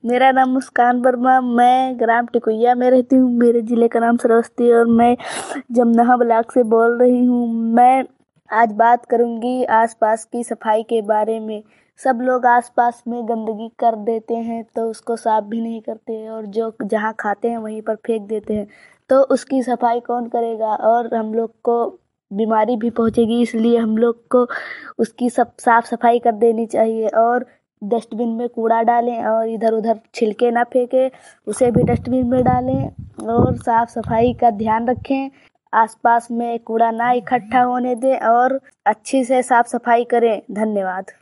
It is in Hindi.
मेरा नाम मुस्कान वर्मा, मैं ग्राम टिकुइया में रहती हूँ। मेरे ज़िले का नाम श्रावस्ती और मैं जमनहा ब्लॉक से बोल रही हूँ। मैं आज बात करूँगी आसपास की सफाई के बारे में। सब लोग आसपास में गंदगी कर देते हैं तो उसको साफ भी नहीं करते और जो जहाँ खाते हैं वहीं पर फेंक देते हैं, तो उसकी सफाई कौन करेगा और हम लोग को बीमारी भी पहुँचेगी। इसलिए हम लोग को उसकी सब साफ सफाई कर देनी चाहिए और डस्टबिन में कूड़ा डालें और इधर उधर छिलके ना फेंकें, उसे भी डस्टबिन में डालें और साफ सफाई का ध्यान रखें। आसपास में कूड़ा ना इकट्ठा होने दें और अच्छी से साफ सफाई करें। धन्यवाद।